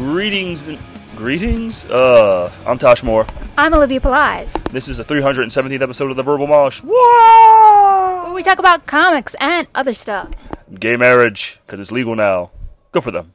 Greetings. I'm Tosh Moore. I'm Olivia Pelias. This is the 317th episode of the Verbal Mosh. Whoa! Where we talk about comics and other stuff. Gay marriage, because it's legal now. Good for them.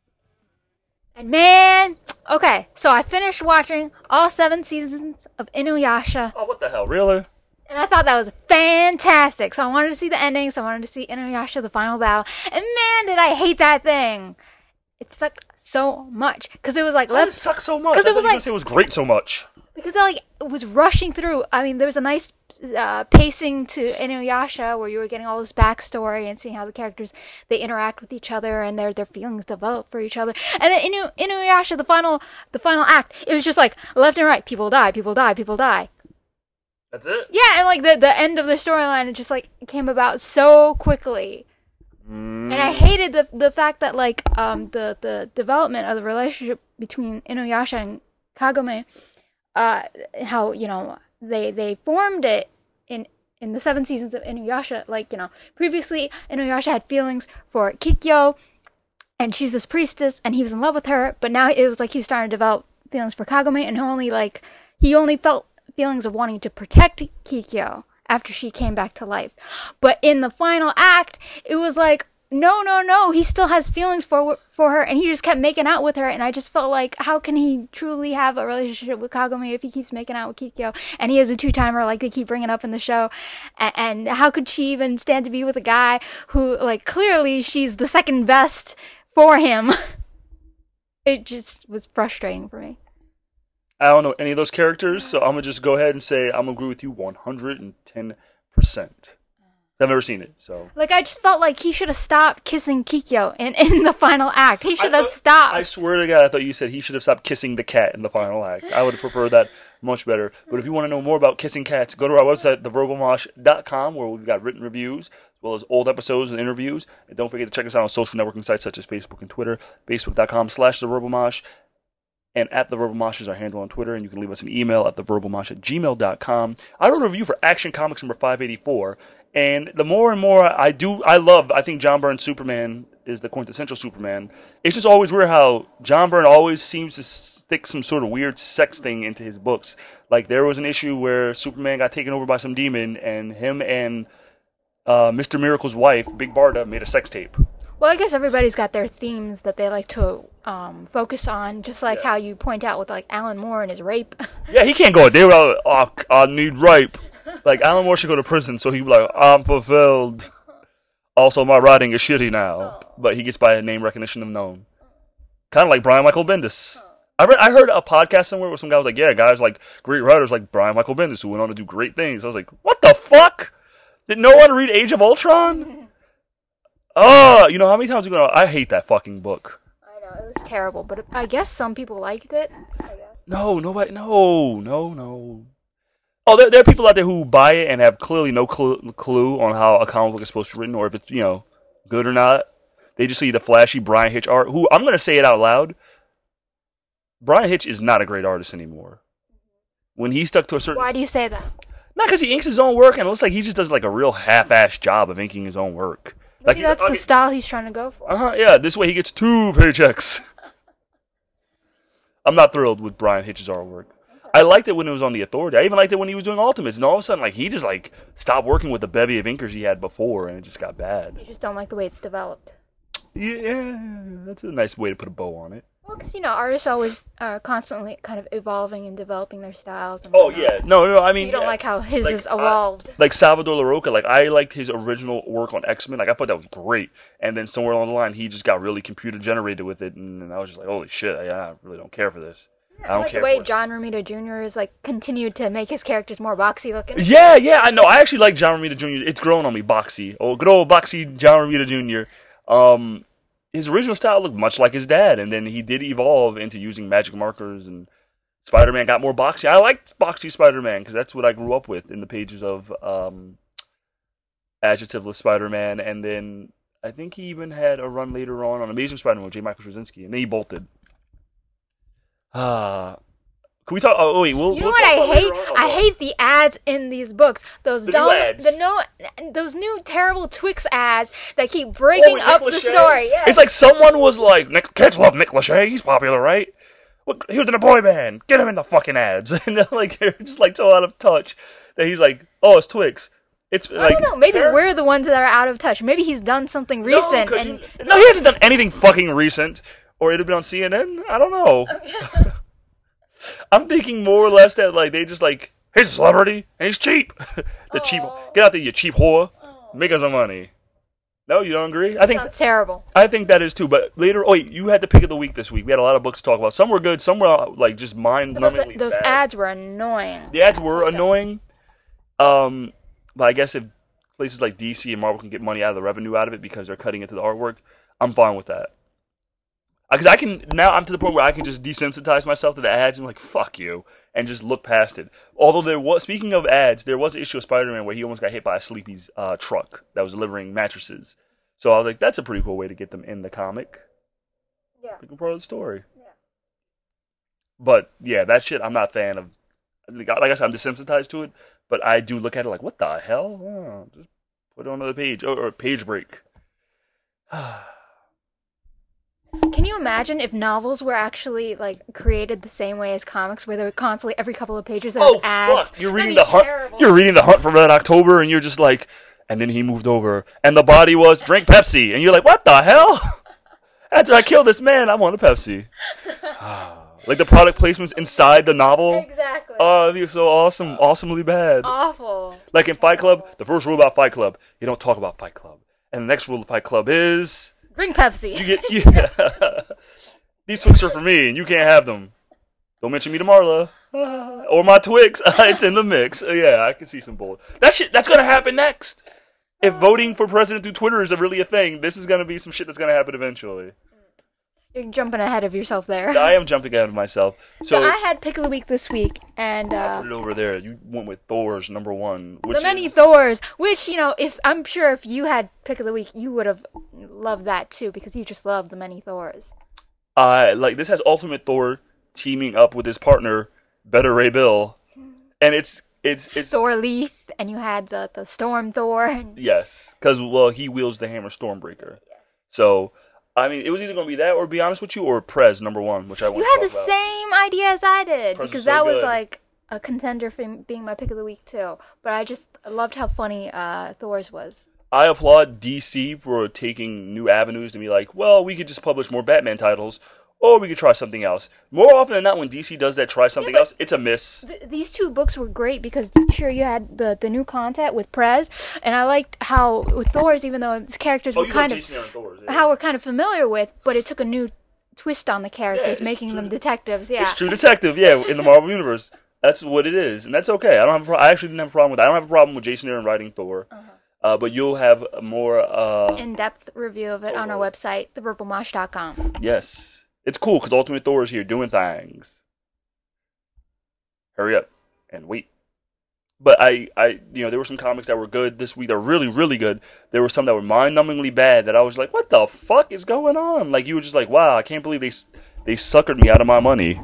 And man, okay, so I finished watching all 7 seasons of Inuyasha. Oh, what the hell, really? And I thought that was fantastic. So I wanted to see the ending, so I wanted to see Inuyasha, the final battle. And man, did I hate that thing. It sucked so much. Because it was like... Why did it suck so much? Because it was like... Say it was great so much. Because it was rushing through. I mean, there was a nice pacing to Inuyasha where you were getting all this backstory and seeing how the characters, they interact with each other and their feelings develop for each other. And then Inuyasha, the final act, it was just like left and right. People die, people die, people die. That's it? Yeah, and like the end of the storyline, it just like came about so quickly. And I hated the fact that like the development of the relationship between Inuyasha and Kagome, how, you know, they formed it in the 7 seasons of Inuyasha. Like, you know, previously Inuyasha had feelings for Kikyo, and she's this priestess, and he was in love with her, but now it was like he was starting to develop feelings for Kagome, and he only felt feelings of wanting to protect Kikyo after she came back to life. But in the final act, it was like, no, he still has feelings for her, and he just kept making out with her, and I just felt like, how can he truly have a relationship with Kagome if he keeps making out with Kikyo, and he is a 2-timer like they keep bringing up in the show, and how could she even stand to be with a guy who, like, clearly she's the second best for him? It just was frustrating for me. I don't know any of those characters, so I'm going to just go ahead and say I'm going to agree with you 110%. I've never seen it, so... Like, I just felt like he should have stopped kissing Kikyo in the final act. He should have stopped. I swear to God, I thought you said he should have stopped kissing the cat in the final act. I would have preferred that much better. But if you want to know more about kissing cats, go to our website, theverbalmosh.com, where we've got written reviews, as well as old episodes and interviews. And don't forget to check us out on social networking sites such as Facebook and Twitter, facebook.com/theverbalmosh. And @theverbalmosh is our handle on Twitter, and you can leave us an email at theverbalmosh@gmail.com. I wrote a review for Action Comics number 584, and the more and more I think John Byrne's Superman is the quintessential Superman. It's just always weird how John Byrne always seems to stick some sort of weird sex thing into his books. Like, there was an issue where Superman got taken over by some demon, and him and Mr. Miracle's wife, Big Barda, made a sex tape. Well, I guess everybody's got their themes that they like to focus on, just like how you point out with like Alan Moore and his rape. Yeah, he can't go there. I need rape. Like, Alan Moore should go to prison, so he'd be like, I'm fulfilled. Also, my writing is shitty now. But he gets by a name recognition of known. Kind of like Brian Michael Bendis. I heard a podcast somewhere where some guy was like, yeah, guys like great writers like Brian Michael Bendis who went on to do great things. I was like, what the fuck? Did no one read Age of Ultron? Oh, you know how many times you I hate that fucking book. I know, it was terrible, but I guess some people liked it. I guess. No, nobody. No. Oh, there are people out there who buy it and have clearly no clue on how a comic book is supposed to be written or if it's, you know, good or not. They just see the flashy Brian Hitch art, who, I'm going to say it out loud, Brian Hitch is not a great artist anymore. When he stuck to a certain... Why do you say that? Not because he inks his own work, and it looks like he just does like a real half-assed job of inking his own work. Maybe that's the style he's trying to go for. Yeah, this way he gets 2 paychecks. I'm not thrilled with Brian Hitch's artwork. I liked it when it was on The Authority. I even liked it when he was doing Ultimates. And all of a sudden, like, he just, like, stopped working with the bevy of inkers he had before, and it just got bad. You just don't like the way it's developed. Yeah, that's a nice way to put a bow on it. Well, because, you know, artists always are constantly kind of evolving and developing their styles. And yeah. No, I mean... So you don't like how his is evolved. Like Salvador LaRocca, like, I liked his original work on X-Men. Like, I thought that was great. And then somewhere along the line, he just got really computer-generated with it, and I was just like, holy shit, I really don't care for this. I like the way John Romita Jr. is like continued to make his characters more boxy looking. Yeah, I know. I actually like John Romita Jr. It's grown on me, boxy. Oh, good old boxy John Romita Jr. His original style looked much like his dad, and then he did evolve into using magic markers, and Spider-Man got more boxy. I liked boxy Spider-Man because that's what I grew up with in the pages of Adjectiveless Spider-Man, and then I think he even had a run later on Amazing Spider-Man with J. Michael Straczynski, and then he bolted. Can we talk? Oh wait, You know we'll what talk I about hate? later on. I hate the ads in these books. Those The new ads. those new terrible Twix ads that keep breaking with up Nick the Lachey? story. Yeah. It's like someone was like, kids love Nick Lachey. He's popular, right? Look, he was in a boy band. Get him in the fucking ads. And they're just like so out of touch that he's like, oh, it's Twix. It's I like don't know. Maybe parents- we're the ones that are out of touch. Maybe he's done something recent. No, 'cause and no, he hasn't done anything fucking recent. Or it'd have been on CNN. I don't know. I'm thinking more or less that like they just like he's a celebrity and he's cheap. Cheap. Get out there, you cheap whore. Make us some money. No, you don't agree? I think sounds terrible. I think that is too. But later, oh wait, you had the pick of the week this week. We had a lot of books to talk about. Some were good. Some were like just mind-numbingly Those bad. ads were annoying. The ads were annoying. But I guess if places like DC and Marvel can get money out of the revenue out of it because they're cutting into the artwork, I'm fine with that. Because I'm to the point where I can just desensitize myself to the ads and like, fuck you, and just look past it. Although speaking of ads, there was an issue of Spider-Man where he almost got hit by a Sleepy's truck that was delivering mattresses. So I was like, that's a pretty cool way to get them in the comic. Yeah. Pretty part of the story. Yeah. But yeah, that shit I'm not a fan of. Like I said, I'm desensitized to it, but I do look at it like, what the hell? Oh, just put it on another page. Or a page break. Can you imagine if novels were actually like created the same way as comics, where they were constantly every couple of pages there's ads? Fuck! You're That'd reading be the Hunt. terrible. You're reading the Hunt for Red October, and you're just like, and then he moved over, and the body was drink Pepsi, and you're like, what the hell? After I kill this man, I want a Pepsi. Like the product placements inside the novel. Exactly. Oh, it'd be so awesome, awesomely bad. Awful. Like in Fight Club, the first rule about Fight Club, you don't talk about Fight Club, and the next rule of Fight Club is Drink Pepsi. you get these Twix are for me, and you can't have them. Don't mention me to Marla or my Twix. It's in the mix. Yeah, I can see some bull. That's gonna happen next. If voting for president through Twitter is really a thing, this is gonna be some shit that's gonna happen eventually. You're jumping ahead of yourself there. I am jumping ahead of myself. So I had pick of the week this week, and put it over there. You went with Thor's #1, which the many is Thors. Which if I'm sure if you had pick of the week, you would have loved that too, because you just love the many Thors. Like this has Ultimate Thor teaming up with his partner Better Ray Bill, and it's Thor Leaf, and you had the Storm Thor. Yes, because he wields the hammer Stormbreaker. Yes. So I mean, it was either going to be that, or to be honest with you, or Prez #1, which I want to You talk had the about. same idea as I did, Prez because is so that was good. like a contender for being my pick of the week too. But I just loved how funny Thor's was. I applaud DC for taking new avenues to be like, well, we could just publish more Batman titles, or we could try something else. More often than not, when DC does that, try something else, it's a miss. These two books were great because sure you had the new content with Prez, and I liked how with Thor's, even though his characters were You kind love of Jason Aaron Thor's, yeah. how we're kind of familiar with, but it took a new twist on the characters, it's making true. them detectives. Yeah, It's True Detective, yeah, in the Marvel Universe. That's what it is, and that's okay. I don't have. I actually didn't have a problem with that. I don't have a problem with Jason Aaron writing Thor, but you'll have a more in-depth review of it on our website, theverbalmosh.com. Yes. It's cool because Ultimate Thor is here doing things. Hurry up and wait. But there were some comics that were good this week. They're really, really good. There were some that were mind-numbingly bad that I was like, what the fuck is going on? Like, you were just like, wow, I can't believe they suckered me out of my money.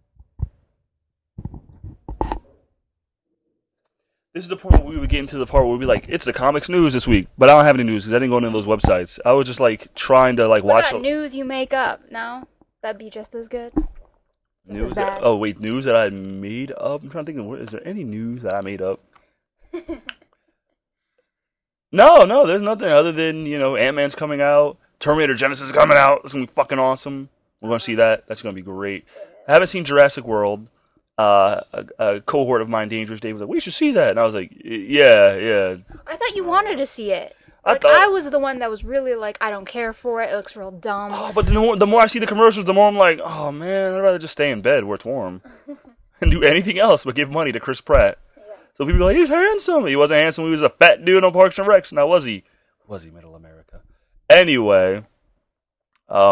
This is the point where we would get into the part where we'd be like, it's the comics news this week. But I don't have any news because I didn't go into those websites. I was just like trying to like What watch about news you make up? No, that'd be just as good. news. is bad. News that I made up. I'm trying to think of is there any news that I made up? No, there's nothing other than Ant-Man's coming out, Terminator Genesis is coming out. It's gonna be fucking awesome. We're gonna see that. That's gonna be great. I haven't seen Jurassic World. A cohort of mine, Dangerous Dave, was like, we should see that, and I was like, yeah. I thought you wanted to see it. I I was the one that was really like, I don't care for it. It looks real dumb. Oh, but the more I see the commercials, the more I'm like, oh man, I'd rather just stay in bed where it's warm and do anything else but give money to Chris Pratt. Yeah. So people are like, he's handsome. He wasn't handsome. He was a fat dude on Parks and Recs. Now was he? Was he Middle America? Anyway,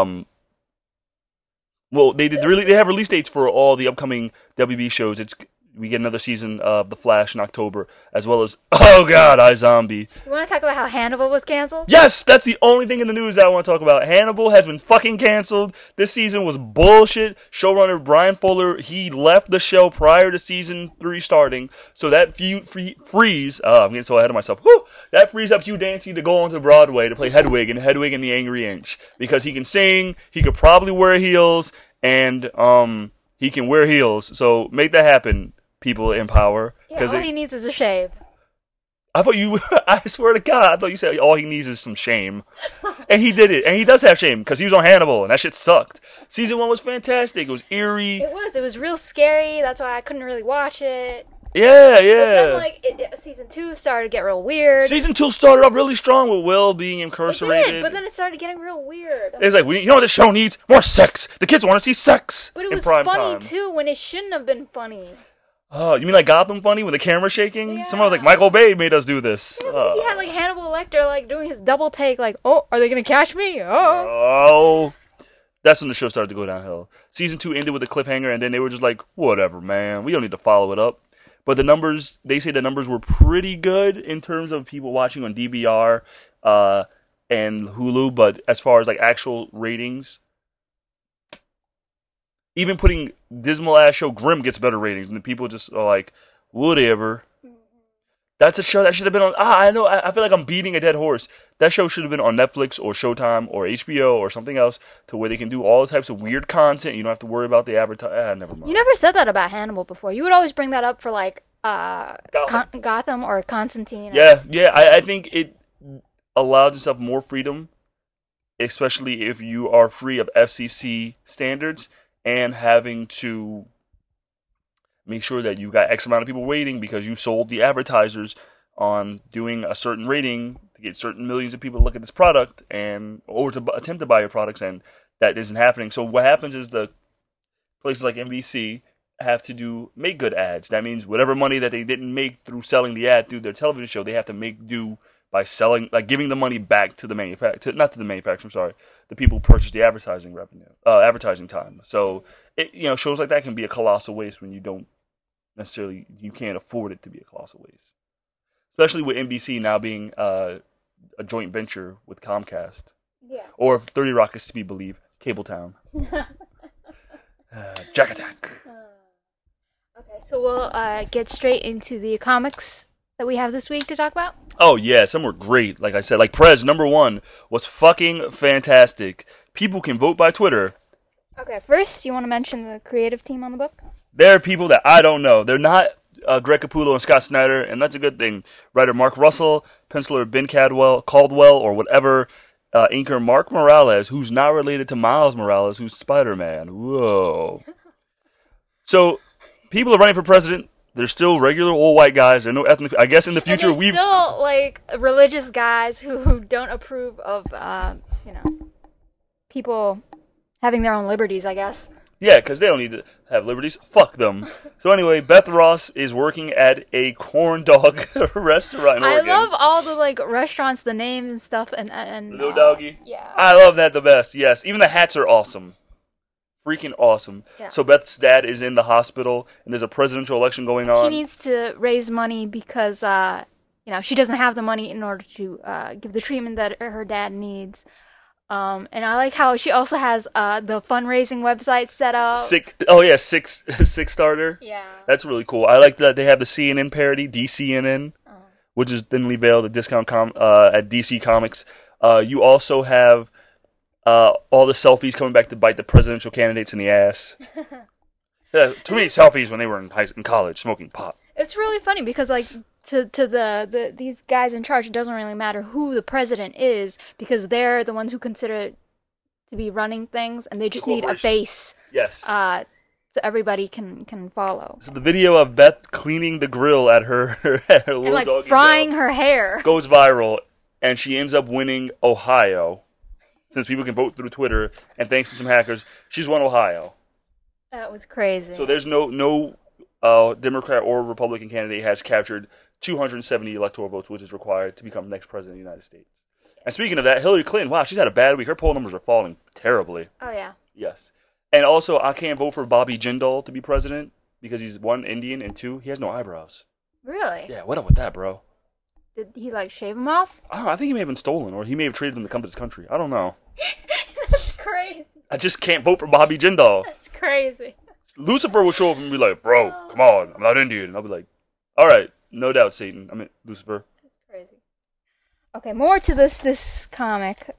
well, they have release dates for all the upcoming WB shows. we get another season of The Flash in October, as well as, oh god, iZombie. You want to talk about how Hannibal was canceled? Yes, that's the only thing in the news that I want to talk about. Hannibal has been fucking canceled. This season was bullshit. Showrunner Brian Fuller, he left the show prior to season 3 starting, so that frees, I'm getting so ahead of myself, that frees up Hugh Dancy to go onto Broadway to play Hedwig and the Angry Inch, because he can sing, he could probably wear heels, and he can wear heels, so make that happen, people in power. Yeah, all he needs is a shave. I thought you, I swear to God, I thought you said all he needs is some shame. And he did it. And he does have shame, because he was on Hannibal, and that shit sucked. Season 1 was fantastic. It was eerie. It was real scary. That's why I couldn't really watch it. Yeah. But then, season 2 started to get real weird. Season 2 started off really strong with Will being incarcerated. It did, but then it started getting real weird. It's like, you know what this show needs? More sex. The kids want to see sex. But it was funny, too, when it shouldn't have been funny. Oh, you mean like Gotham funny with the camera shaking? Yeah. Someone was like, Michael Bay made us do this. Yeah, because he had like Hannibal Lecter doing his double take, oh, are they gonna catch me? Oh. That's when the show started to go downhill. Season 2 ended with a cliffhanger, and then they were just like, whatever, man. We don't need to follow it up. But the numbers, they say the numbers were pretty good in terms of people watching on DVR and Hulu, but as far as like actual ratings, even putting dismal ass show Grimm gets better ratings, and the people just are like, whatever. That's a show that should have been on. I know. I feel like I'm beating a dead horse. That show should have been on Netflix or Showtime or HBO or something else, to where they can do all types of weird content. You don't have to worry about the advertising. Never mind. You never said that about Hannibal before. You would always bring that up for Gotham or Constantine. Yeah. I think it allows yourself more freedom, especially if you are free of FCC standards and having to make sure that you got X amount of people waiting because you sold the advertisers on doing a certain rating to get certain millions of people to look at this product or to attempt to buy your products, and that isn't happening. So what happens is the places like NBC have to make good ads. That means whatever money that they didn't make through selling the ad through their television show, they have to make do by selling, like giving the money back to the manufacturer, not to the manufacturer, I'm sorry, the people who purchase the advertising revenue, advertising time. So shows like that can be a colossal waste when you can't afford it to be a colossal waste. Especially with NBC now being a joint venture with Comcast. Yeah. Or if 30 Rock is to be believed, Cabletown. Jack Attack. Okay, so we'll get straight into the comics that we have this week to talk about. Oh yeah, some were great. Like I said, like Prez #1 was fucking fantastic. People can vote by Twitter. Okay, first you want to mention the creative team on the book? There are people that I don't know. They're not Greg Capullo and Scott Snyder, and that's a good thing. Writer Mark Russell, penciler Ben Caldwell, or whatever. Inker Mark Morales, who's not related to Miles Morales, who's Spider-Man. Whoa. So, people are running for president. They're still regular old white guys. They're no ethnic. I guess in the future we're still religious guys who don't approve of people having their own liberties, I guess. Yeah, because they don't need to have liberties. Fuck them. So anyway, Beth Ross is working at a corn dog restaurant in Oregon. I love all the restaurants, the names and stuff, and Little Doggy. Yeah, I love that the best. Yes, even the hats are awesome. Freaking awesome. Yeah. So Beth's dad is in the hospital, and there's a presidential election going on. She needs to raise money because she doesn't have the money in order to give the treatment that her dad needs. And I like how she also has the fundraising website set up. Six Starter. Yeah. That's really cool. I like that they have the CNN parody, DCNN, which is thinly veiled, a discount at DC Comics. You also have all the selfies coming back to bite the presidential candidates in the ass. Yeah, too many selfies when they were in college smoking pot. It's really funny because to these guys in charge, it doesn't really matter who the president is because they're the ones who consider it to be running things, and they just need a face. Yes. So everybody can follow. So the video of Beth cleaning the grill at her little and doggy frying job her hair goes viral, and she ends up winning Ohio. Since people can vote through Twitter, and thanks to some hackers, she's won Ohio. That was crazy. So there's no Democrat or Republican candidate has captured 270 electoral votes, which is required to become the next president of the United States. And speaking of that, Hillary Clinton, wow, she's had a bad week. Her poll numbers are falling terribly. Oh, yeah. Yes. And also, I can't vote for Bobby Jindal to be president. because he's one Indian and two he has no eyebrows. Really? Yeah, what up with that, bro? Did he like shave them off? I don't know, I think he may have been stolen or he may have traded them to come to this country. I don't know. That's crazy. I just can't vote for Bobby Jindal. That's crazy. Lucifer will show up and be like, bro, come on, I'm not Indian. And I'll be like, all right, no doubt, Satan. I mean, Lucifer. That's crazy. Okay, more to this comic.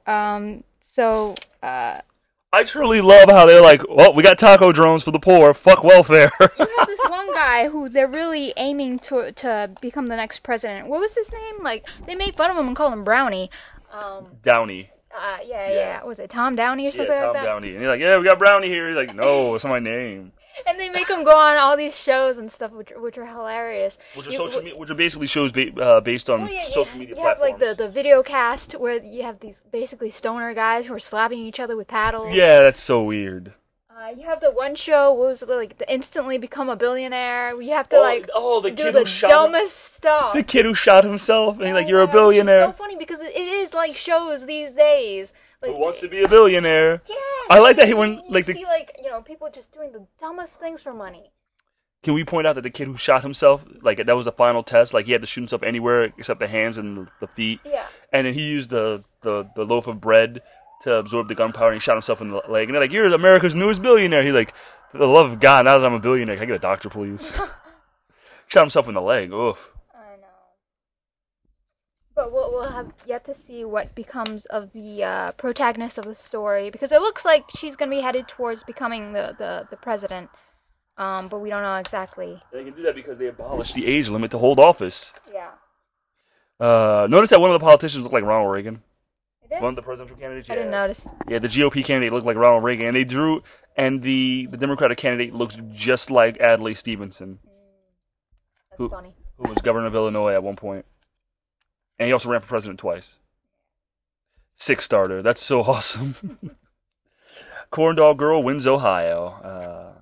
I truly love how they're like, well, we got taco drones for the poor. Fuck welfare. You have this one guy who they're really aiming to become the next president. What was his name? Like, they made fun of him and called him Brownie. Downey. Yeah. Was it Tom Downey or something Tom like that? Downey. And he's like, yeah, we got Brownie here. He's like, no, it's not my name. And they make him go on all these shows and stuff, which are hilarious. Which are basically shows based on social media platforms. You have like the video cast where you have these basically stoner guys who are slapping each other with paddles. Yeah, that's so weird. You have the one show, what was it, like the instantly become a billionaire. You have to do the dumbest stuff. The kid who shot himself, and he's like, you're a billionaire. It's so funny because it is like shows these days. Like, who wants to be a billionaire? Yeah. I like that he went like see people just doing the dumbest things for money. Can we point out that the kid who shot himself, like that was the final test, like he had to shoot himself anywhere except the hands and the feet. Yeah. And then he used the loaf of bread to absorb the gunpowder, and he shot himself in the leg. And they're like, "You're America's newest billionaire." He's like, "For the love of God, now that I'm a billionaire, can I get a doctor, please?" Shot himself in the leg. Oof. I know. But we'll have yet to see what becomes of the protagonist of the story, because it looks like she's going to be headed towards becoming the president. But we don't know exactly. They can do that because they abolished the age limit to hold office. Yeah. Notice that one of the politicians looked like Ronald Reagan. One of the presidential candidates. I didn't notice. Yeah, the GOP candidate looked like Ronald Reagan, and the Democratic candidate looks just like Adlai Stevenson. That's funny. Who was governor of Illinois at one point. And he also ran for president twice. Six-starter. That's so awesome. Corn Dog Girl wins Ohio.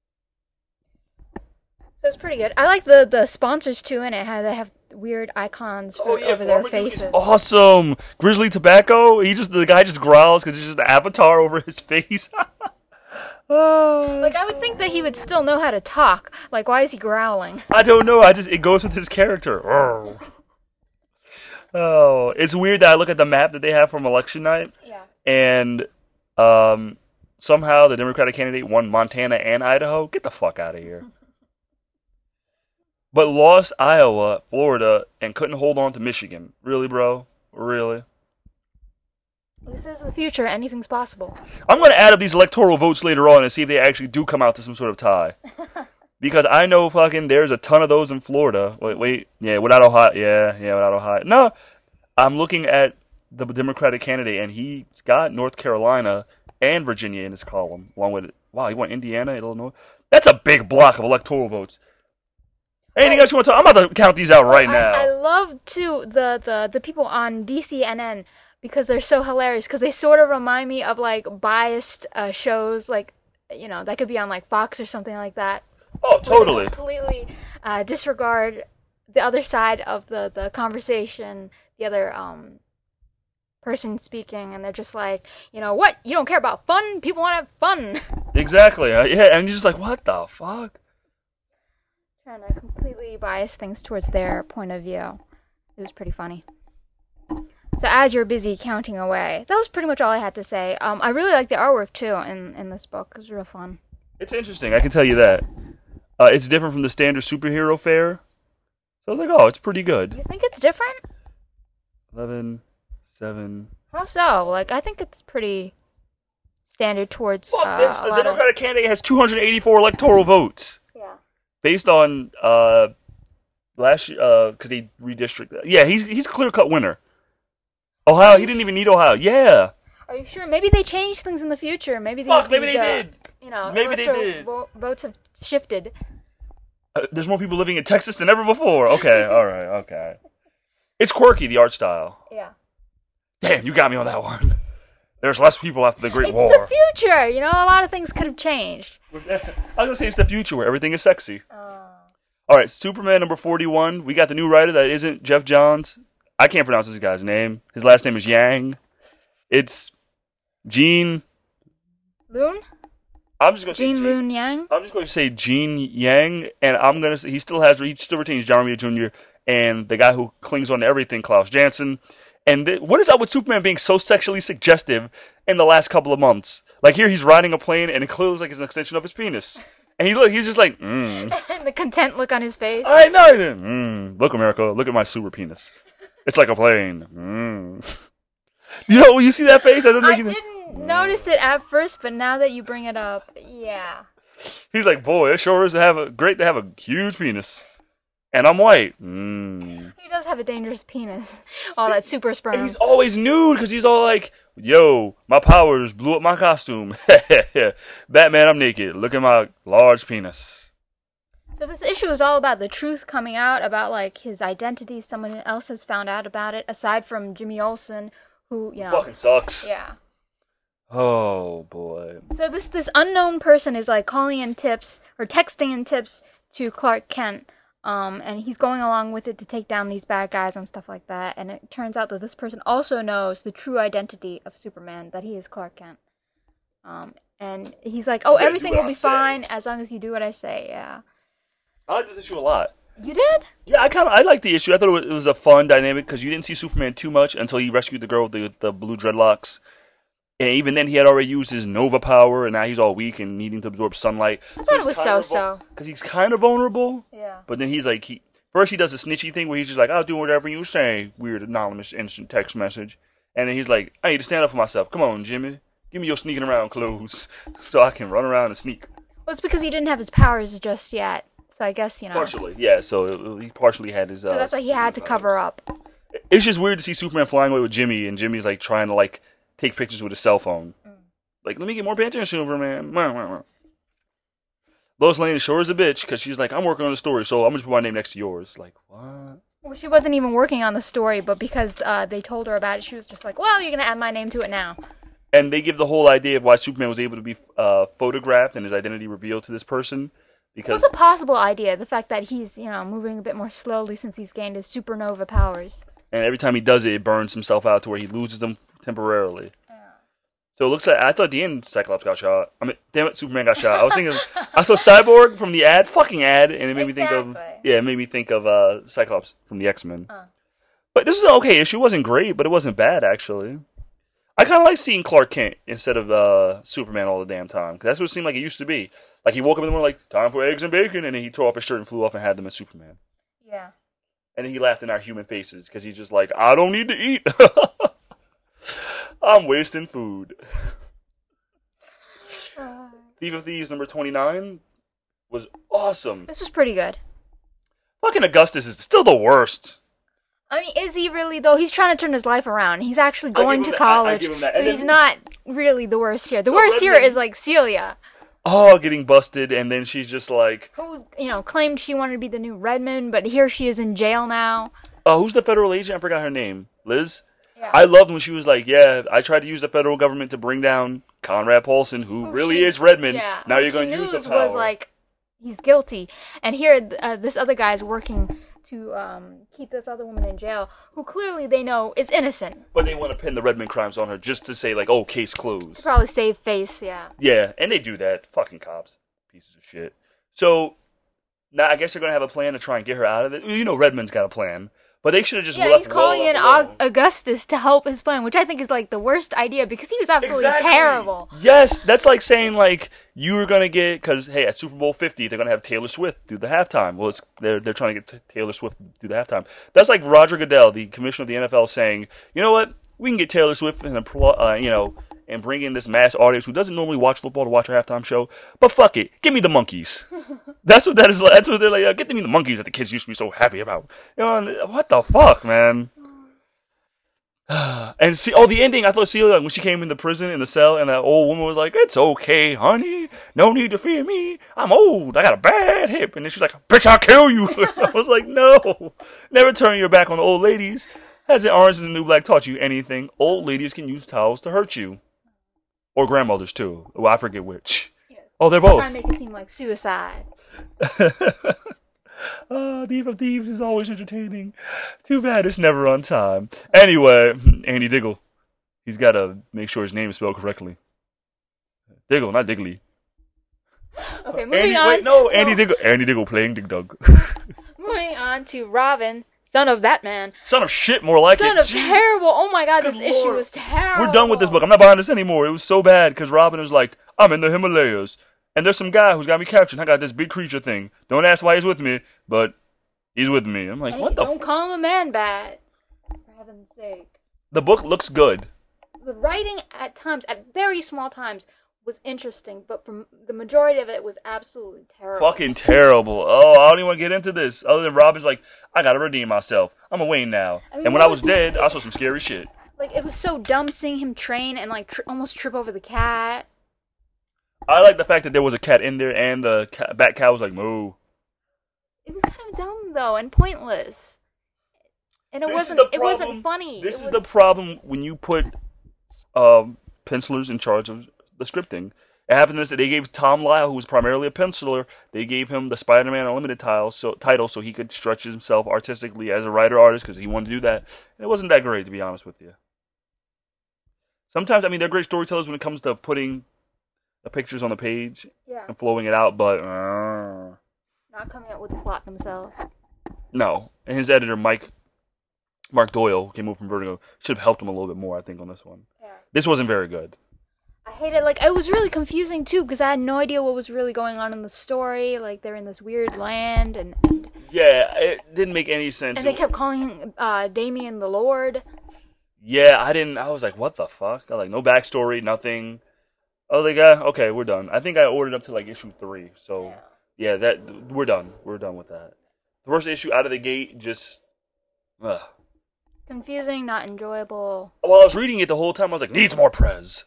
So it's pretty good. I like the sponsors too in it. How they have weird icons over their faces. Awesome. Grizzly Tobacco. The guy just growls because it's just an avatar over his face. I would think that he would still know how to talk. Like, why is he growling? I don't know. It goes with his character. Oh, it's weird that I look at the map that they have from election night. Yeah. And somehow the Democratic candidate won Montana and Idaho. Get the fuck out of here. But lost Iowa, Florida, and couldn't hold on to Michigan. Really, bro? Really? This is the future. Anything's possible. I'm going to add up these electoral votes later on and see if they actually do come out to some sort of tie. Because I know there's a ton of those in Florida. Wait. Yeah, without Ohio. Yeah, without Ohio. No, I'm looking at the Democratic candidate, and he's got North Carolina and Virginia in his column. Along with, he won Indiana, Illinois. That's a big block of electoral votes. Anything else you want to talk? I'm about to count these out right now. I love, too, the people on DCNN because they're so hilarious. Because they sort of remind me of, like, biased shows, like, that could be on, like, Fox or something like that. Oh, totally. They completely disregard the other side of the conversation, the other person speaking, and they're just like, what? You don't care about fun? People want to have fun. Exactly. Yeah, and you're just like, what the fuck? Trying to completely bias things towards their point of view. It was pretty funny. So as you're busy counting away, that was pretty much all I had to say. I really like the artwork too in this book. It was real fun. It's interesting, I can tell you that. It's different from the standard superhero fare. So I was like, oh, it's pretty good. You think it's different? 11, 7. How so? Like, I think it's pretty standard towards. Fuck this! The Democratic candidate has 284 electoral votes. Yeah. Based on last year, because they redistricted. Yeah, he's a clear-cut winner. Ohio, he didn't even need Ohio. Yeah. Are you sure? Maybe they changed things in the future. Maybe they did. Maybe they did. Votes have shifted. There's more people living in Texas than ever before. Okay, all right, okay. It's quirky, the art style. Yeah. Damn, you got me on that one. There's less people after the Great War. It's the future. A lot of things could have changed. I was going to say it's the future where everything is sexy. All right, Superman number 41. We got the new writer that isn't Jeff Johns. I can't pronounce this guy's name. His last name is Yang. It's Gene... Loon? I'm just gonna say Gene Luen Yang. I'm just going to say Gene Yang, and I'm gonna say he still retains John Romita Jr. and the guy who clings on to everything, Klaus Janson. And what is up with Superman being so sexually suggestive in the last couple of months? Like here, he's riding a plane, and it clearly looks like it's an extension of his penis. And he's just like, The content look on his face. I know. Look, America, look at my super penis. It's like a plane. When you see that face, I didn't notice it at first, but now that you bring it up, yeah. He's like, boy, it sure is great to have a huge penis. And I'm white. He does have a dangerous penis. All that super sperm. And he's always nude because he's all like, yo, my powers blew up my costume. Batman, I'm naked. Look at my large penis. So this issue is all about the truth coming out about like his identity. Someone else has found out about it aside from Jimmy Olsen, who, fucking sucks. Yeah. Oh boy. So this unknown person is like calling in tips or texting in tips to Clark Kent. And he's going along with it to take down these bad guys and stuff like that. And it turns out that this person also knows the true identity of Superman, that he is Clark Kent. And he's like, oh, everything will be fine as long as you do what I say, yeah. I like this issue a lot. You did? Yeah, I liked the issue. I thought it was a fun dynamic because you didn't see Superman too much until he rescued the girl with the blue dreadlocks. And even then, he had already used his Nova power, and now he's all weak and needing to absorb sunlight. I thought it was so-so. Because he's kind of vulnerable. Yeah. But then he's like, first he does a snitchy thing where he's just like, I'll do whatever you say, weird anonymous instant text message. And then he's like, I need to stand up for myself. Come on, Jimmy. Give me your sneaking around clothes so I can run around and sneak. Well, it's because he didn't have his powers just yet. So I guess, Partially, yeah. So he partially had his... So that's why he had to cover up. It's just weird to see Superman flying away with Jimmy, and Jimmy's like trying to like take pictures with his cell phone. Like, let me get more attention, Superman. Lois Lane is sure as a bitch because she's like, I'm working on the story, so I'm just put my name next to yours. Like, what? Well, she wasn't even working on the story, but because they told her about it, she was just like, well, you're going to add my name to it now. And they give the whole idea of why Superman was able to be photographed and his identity revealed to this person. Because what's a possible idea? The fact that he's, moving a bit more slowly since he's gained his supernova powers. And every time he does it, it burns himself out to where he loses them temporarily. So it looks like, I thought at the end Cyclops got shot. I mean, damn it, Superman got shot. I saw Cyborg from the fucking ad, and it made me think of Cyclops from the X-Men. But this is an okay issue. It wasn't great, but it wasn't bad, actually. I kind of like seeing Clark Kent instead of Superman all the damn time, because that's what it seemed like it used to be. Like, he woke up in the morning like, time for eggs and bacon, and then he tore off his shirt and flew off and had them as Superman. Yeah. And then he laughed in our human faces, because he's just like, I don't need to eat. I'm wasting food. Thief of Thieves number 29 was awesome. This was pretty good. Fucking Augustus is still the worst. I mean, is he really, though? He's trying to turn his life around. He's actually going to college, so he's not really the worst here. The worst here is, like, Celia. Oh, getting busted, and then she's just like... Who, claimed she wanted to be the new Redmond, but here she is in jail now. Who's the federal agent? I forgot her name. Liz? Yeah. I loved when she was like, yeah, I tried to use the federal government to bring down Conrad Paulson, who really is Redmond. Yeah. Now you're going to use the power. Was like, he's guilty. And here, this other guy is working to keep this other woman in jail, who clearly they know is innocent. But they want to pin the Redmond crimes on her just to say, like, oh, case closed. To probably save face, yeah. Yeah, and they do that. Fucking cops. Pieces of shit. So, now I guess they're going to have a plan to try and get her out of it. Redmond's got a plan. But they should have just left. Yeah, he's calling in Augustus to help his plan, which I think is like the worst idea because he was absolutely terrible. Yes, that's like saying like you were gonna get because hey at Super Bowl 50 they're gonna have Taylor Swift do the halftime. Well, they're trying to get Taylor Swift to do the halftime. That's like Roger Goodell, the commissioner of the NFL, saying, you know what, we can get Taylor Swift and and bring in this mass audience who doesn't normally watch football to watch our halftime show. But fuck it, give me the monkeys. That's what that is. That's what they're like. Get me the monkeys that the kids used to be so happy about. What the fuck, man? And see, the ending. I thought Celia, when she came into prison in the cell, and that old woman was like, "It's okay, honey. No need to fear me. I'm old. I got a bad hip." And then she's like, "Bitch, I'll kill you." I was like, "No, never turn your back on the old ladies." Hasn't Orange is the New Black taught you anything? Old ladies can use towels to hurt you, or grandmothers too. Well, I forget which. Yes. Oh, they're both. Trying to make it seem like suicide. Thief of Thieves is always entertaining. Too bad it's never on time. Anyway, Andy Diggle. He's got to make sure his name is spelled correctly. Diggle, not Diggly. Okay, moving on. Andy Diggle playing Dig Dug. Moving on to Robin, son of Batman. Son of shit, more like Son it. of terrible. Oh my god, Good this issue Lord. was terrible. We're done with this book. I'm not buying this anymore. It was so bad because Robin was like, I'm in the Himalayas. And there's some guy who's got me captured. I got this big creature thing. Don't ask why he's with me, but he's with me. I'm like, And what the don't call him a man bat. For heaven's sake. The book looks good. The writing at times, at very small times, was interesting, but from the majority of it was absolutely terrible. Fucking terrible. Oh, I don't even want to get into this. Other than Robin's like, I gotta redeem myself. I'm a Wayne now. I mean, and when I was dead, I saw some scary shit. Like, it was so dumb seeing him train and, like, almost trip over the cat. I like the fact that there was a cat in there and the bat cow was like, moo. It was kind of dumb, though, and pointless. And it wasn't funny. This is the problem when you put pencilers in charge of the scripting. It happened that they gave Tom Lyle, who was primarily a penciler, they gave him the Spider-Man Unlimited title so he could stretch himself artistically as a writer-artist because he wanted to do that. And it wasn't that great, to be honest with you. Sometimes, I mean, they're great storytellers when it comes to putting the pictures on the page and flowing it out, but not coming up with the plot themselves. No. And his editor, Mark Doyle, who came over from Vertigo, should have helped him a little bit more, I think, on this one. Yeah. This wasn't very good. I hate it. Like, it was really confusing, too, because I had no idea what was really going on in the story. Like, they're in this weird land, and yeah, it didn't make any sense. And they kept calling Damien the Lord. Yeah, I was like, what the fuck? I was like, no backstory, nothing. I was like, okay, we're done. I think I ordered up to, like, issue 3. So, yeah, we're done. We're done with that. The first issue out of the gate, just... confusing, not enjoyable. While I was reading it the whole time, I was like, needs more Prez.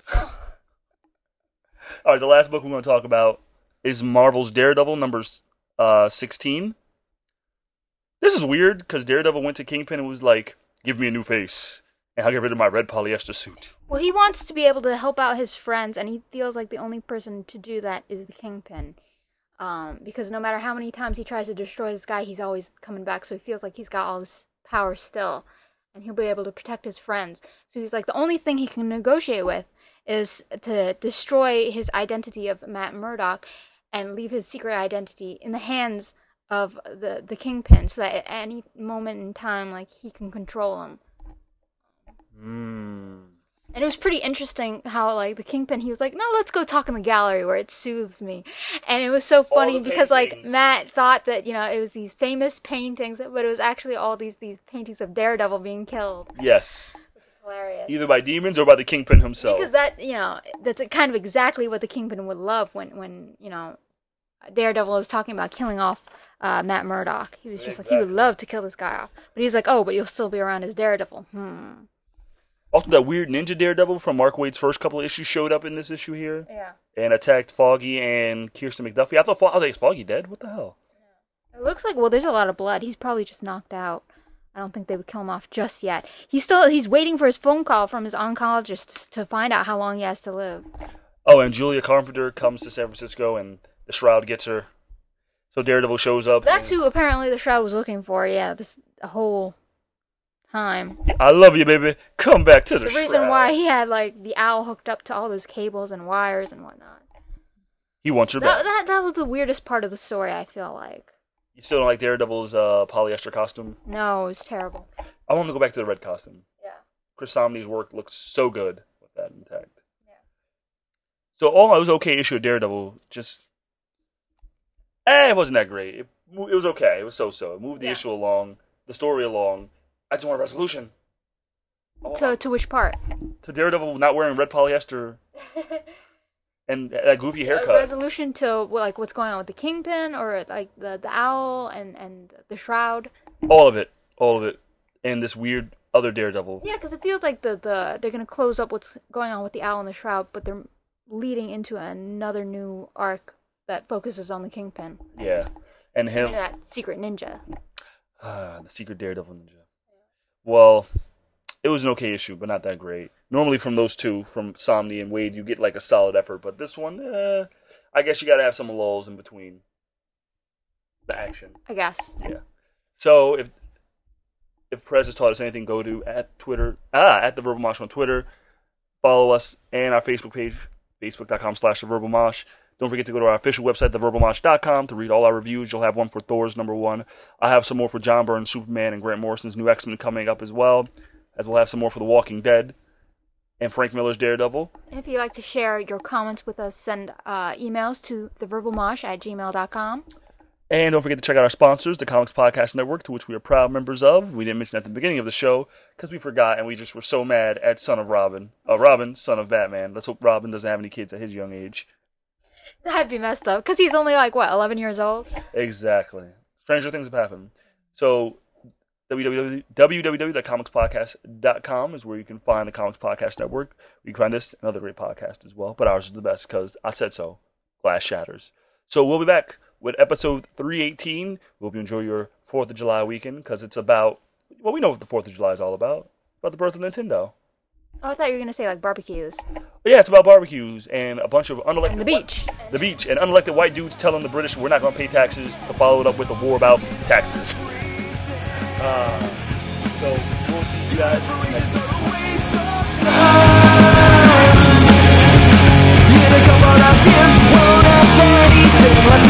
Alright, the last book we're going to talk about is Marvel's Daredevil, number 16. This is weird, because Daredevil went to Kingpin and was like, give me a new face, and I'll get rid of my red polyester suit. Well, he wants to be able to help out his friends, and he feels like the only person to do that is the Kingpin. Because no matter how many times he tries to destroy this guy, he's always coming back, so he feels like he's got all this power still, and he'll be able to protect his friends. So he's like, the only thing he can negotiate with is to destroy his identity of Matt Murdock and leave his secret identity in the hands of the Kingpin, so that at any moment in time, like, he can control him. And it was pretty interesting how, like, the Kingpin, he was like, no, let's go talk in the gallery where it soothes me. And it was so funny because, like, Matt thought that, you know, it was these famous paintings, but it was actually all these paintings of Daredevil being killed. Yes. Which is hilarious. Either by demons or by the Kingpin himself. Because that, you know, that's kind of exactly what the Kingpin would love when you know, Daredevil is talking about killing off Matt Murdock. He was just like, he would love to kill this guy off. But he's like, oh, but you'll still be around as Daredevil. Also, that weird ninja Daredevil from Mark Waid's first couple of issues showed up in this issue here. Yeah. And attacked Foggy and Kirsten McDuffie. I was like, is Foggy dead? What the hell? Yeah. It looks like, well, there's a lot of blood. He's probably just knocked out. I don't think they would kill him off just yet. He's waiting for his phone call from his oncologist to find out how long he has to live. Oh, and Julia Carpenter comes to San Francisco and the Shroud gets her. So Daredevil shows up. That's who apparently the Shroud was looking for, yeah, this whole time. I love you, baby. Come back to the Shroud. The reason why he had, like, the owl hooked up to all those cables and wires and whatnot. He wants her back. That was the weirdest part of the story, I feel like. You still don't like Daredevil's polyester costume? No, it was terrible. I want to go back to the red costume. Yeah. Chris Samnee's work looks so good with that intact. Yeah. So it was okay issue of Daredevil, just... it wasn't that great. It was okay. It was so-so. It moved the issue along, the story along. I just want a resolution. To which part? To Daredevil not wearing red polyester and that goofy haircut. A resolution to, like, what's going on with the Kingpin, or, like, the owl and the Shroud? All of it. And this weird other Daredevil. Yeah, because it feels like they're going to close up what's going on with the owl and the Shroud, but they're leading into another new arc that focuses on the Kingpin. Yeah. And him. And that secret ninja. The secret Daredevil ninja. Well, it was an okay issue, but not that great. Normally from those two, from Samnee and Waid, you get like a solid effort, but this one, I guess you gotta have some lulls in between the action. I guess. Yeah. So if Prez has taught us anything, go to at the Verbal Mosh on Twitter. Follow us and our Facebook page, facebook.com/theverbalmosh. Don't forget to go to our official website, theverbalmosh.com, to read all our reviews. You'll have one for Thor's #1. I have some more for John Byrne's Superman and Grant Morrison's new X-Men coming up as well, as we'll have some more for The Walking Dead and Frank Miller's Daredevil. And if you'd like to share your comments with us, send emails to theverbalmosh@gmail.com. And don't forget to check out our sponsors, the Comics Podcast Network, to which we are proud members of. We didn't mention at the beginning of the show because we forgot, and we just were so mad at Son of Robin. Robin, son of Batman. Let's hope Robin doesn't have any kids at his young age. That'd be messed up, because he's only, 11 years old? Exactly. Stranger things have happened. So, www.comicspodcast.com is where you can find the Comics Podcast Network. You can find this and other great podcasts as well, but ours is the best because I said so. Glass shatters. So we'll be back with episode 318. We hope you enjoy your 4th of July weekend because it's about, well, we know what the 4th of July is all about the birth of Nintendo. Oh, I thought you were going to say, barbecues. But yeah, it's about barbecues and a bunch of unelected... And the beach. The beach. And unelected white dudes telling the British we're not going to pay taxes to follow it up with a war about taxes. So we'll see you guys next week. In a couple of years, won't have anything left.